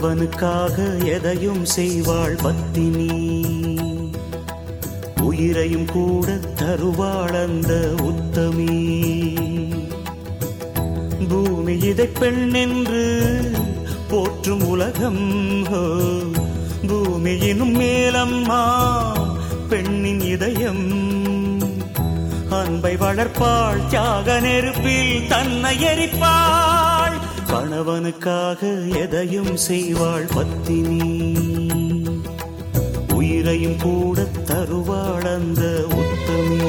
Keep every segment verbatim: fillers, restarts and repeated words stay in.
கணவனுக்காக எதையும் செய்வாள் பத்தினி, உயிரையும் கூட தருவாள் அந்த உத்தமி. பூமி இதை பெண் என்று போற்றும் உலகம், பூமியினும் மேலம்மா பெண்ணின் இதயம். அன்பை வளர்ப்பாள், தியாக நெருப்பில் தன்னை எரிப்பாள். கணவனுக்காக எதையும் செய்வாள் பத்தினி, உயிரையும் கூட தருவாள் அந்த உத்தமி.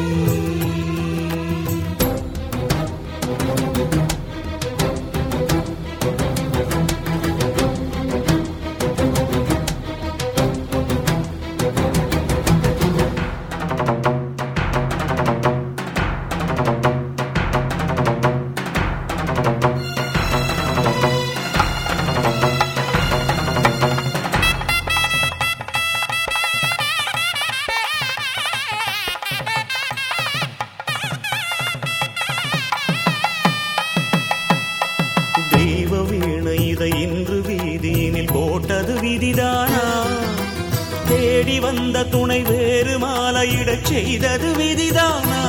இன்று வீதியினில் போட்டது விதிதானா, தேடி வந்த துணை வேறு மாலையிடச் செய்தது விதிதானா?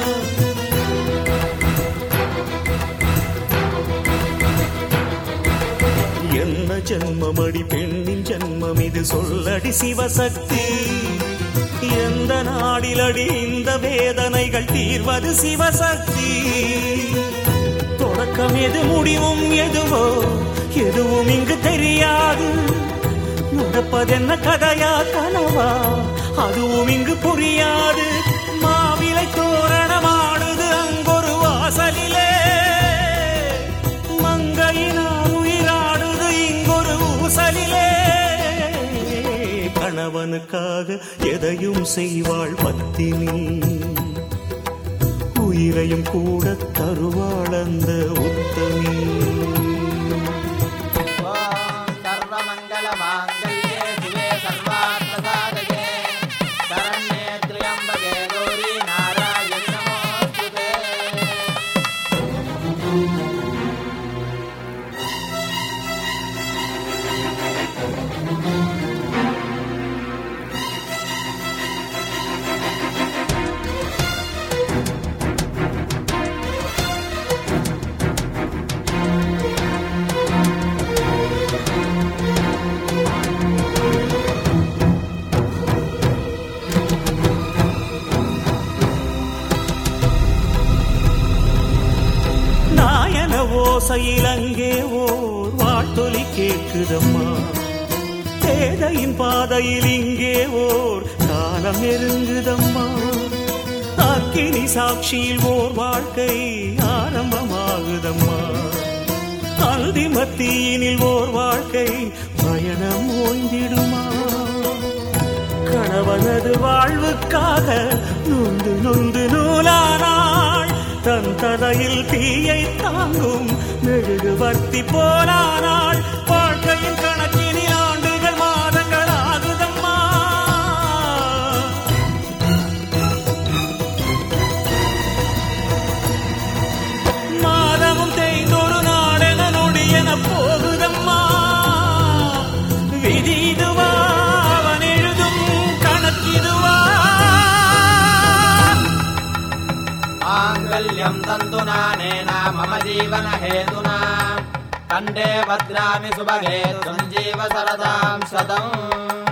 என்ன ஜன்மமடி பெண்ணின் ஜன்மம் இது, சொல்லடி சிவசக்தி. எந்த நாடிலடி இந்த வேதனைகள் தீர்வது சிவசக்தி. தொடக்கம் எது முடிவும் எதுவோ எதுவும் இங்கு தெரியாது. நடப்பதென்ன கதையா கனவா அதுவும் இங்கு புரியாது. மாவிலை தோரணமாடுது அங்கொரு வாசலிலே, மங்கையினார் உயிராடுது இங்கொரு ஊசலிலே. கணவனுக்காக எதையும் செய்வாள் பத்தினி, உயிரையும் கூட தருவாள் அந்த உத்தமி. ஓசையில் அங்கே ஓர் வாழ்த்தொலி கேட்குதம்மா, பேதையின் பாதையில் இங்கே ஓர் காலம் நெருங்குதம்மா. அக்கினி சாட்சியில் ஓர் வாழ்க்கை ஆரம்பமாகுதம்மா, அந்தி மத்தியினில் ஓர் வாழ்க்கை பயணம் ஓய்ந்திடுமா. கணவனது வாழ்வுக்காக நொந்து நொந்து நூலானாள், தன் தலையில் தீயை தாங்கும் மெழுகுவர்த்தி போலானாள். வாழ்க்கையின் கணக்கினில் ஆண்டுகள் மாதங்கள் ஆகுதம்மா. மாதமும் தேய்ந்தொரு நாடென நொடியென போகுதம்மா. விதி இதுவா அவன் எழுதும் கணக்கிதுவா. माङ्गल्यं तन्तुना नेना मम जीवन हेतुना, कण्ठे भद्रामि सुभगे त्वं जीव शरदां शतम्.